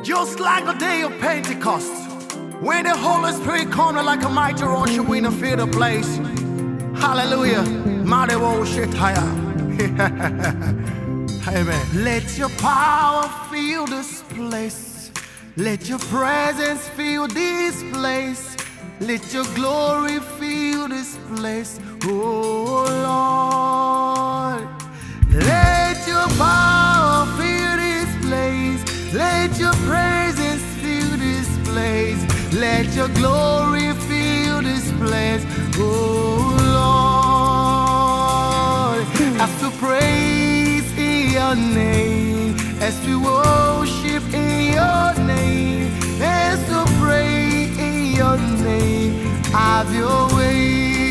Just like the day of Pentecost, when the Holy Spirit comes like a mighty rushing wind and fill the place. Hallelujah. Madewo Shetaya. Amen. Let your power fill this place. Let your presence fill this place. Let your glory fill this place. Oh Lord. Let your power fill this place. Let your presence fill this place. Let your glory fill this place. Oh Lord. As we praise in your name, as we worship in your name, as we pray in your name, have your way.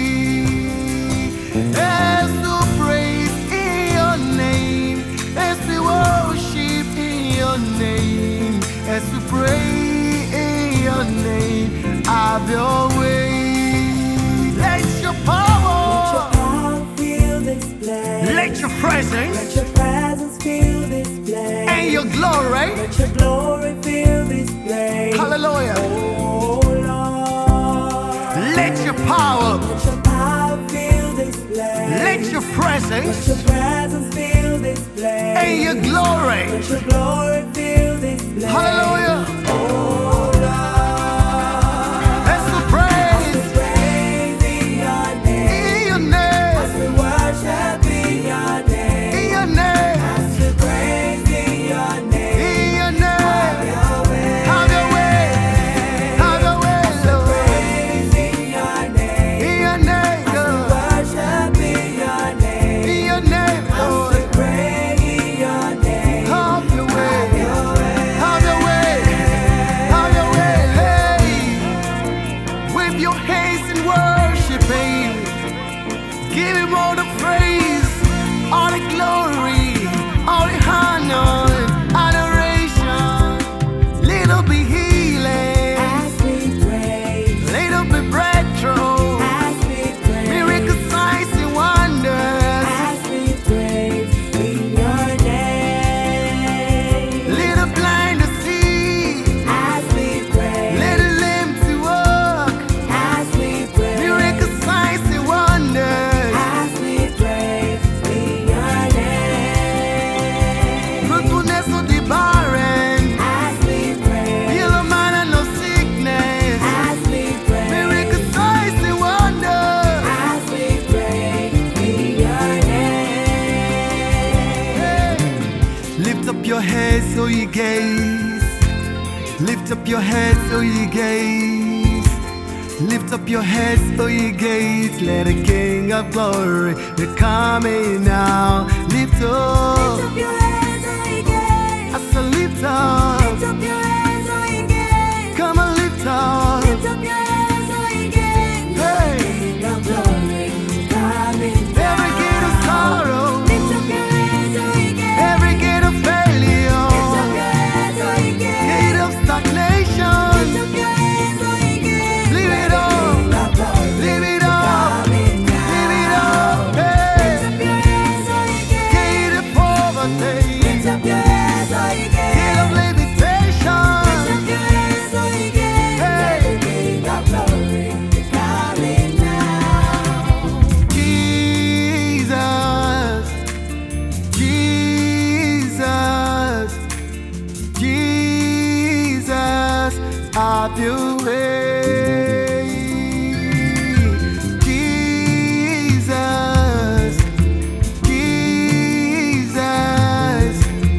As we praise in your name, as we worship in your name, as we pray in your name, have your way. Let your power fill this place. Let your presence Fill this place. and your glory. Let your glory fill this place. Hallelujah. Oh Lord. Let your power Fill this place. let your presence Fill this place. and your glory. Let your glory fill this place. Hallelujah. Oh Lord. Let's praise Praise in your name. in your name. As we worship in your name. In your name. As we praise in your name. In your name. Your way. Have your way. Have your way, Lord. Praise in your name. In your name, Lord. Worship in your name. In your name, Lord. Pray in your name. Have your way. Have your way. Have your way. Hey. With your hands in worshiping, give him all the praise, all the glory, all the honor, adoration. Little bit healing, As we praise. little bit breakthrough, As we praise. miracle signs and wonders. As we praise in your name. Little blind to see, As we praise. little lame to walk, As we praise. miracle signs and wonders. As we praise in your name. Fruitfulness of the barren, As we praise. heal a man and no sickness, As we praise. miracle signs and wonders. As we praise in your name. Lift up your head so ye gaze. Lift up your head so ye gaze. Lift up your head so ye gaze. Let the King of Glory be coming now. Lift up, Lift up your hands, O ye gates. I say lift up. Lift up your hands, O ye gates. Come on, lift up. Lift up your hands, O ye gates. Hey, King of glory, coming every gate of sorrow, Lift up your hands, O ye gates. every gate of Lift up failure, your hands, O ye gates. gate of stagnation. Lift up your hands, O ye gates. Leave it up. King of glory, Live it up, coming live it up, Lift hey. up your hands, O ye gates. Gate of poverty, Lift up your hands, O ye gates. gate of limitation, Lift up your hands, O ye gates. hey. The King of glory is coming now. Jesus, Jesus, Jesus, have your way. Jesus, Jesus,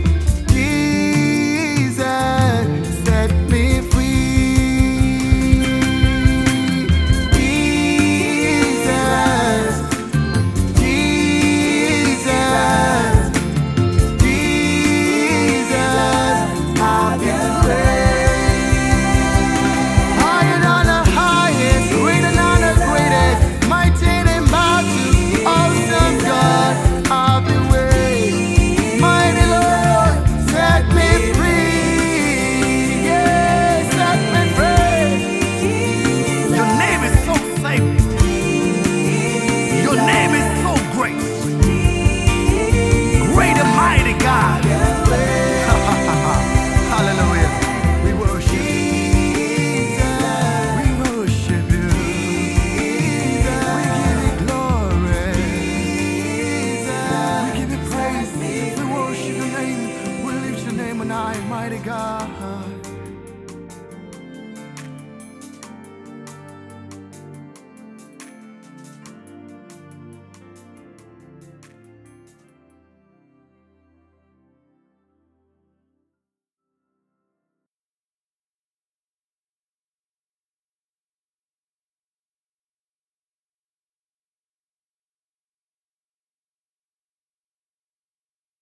Jesus, set me free. Jesus, Jesus, Jesus, have your way. Have your God.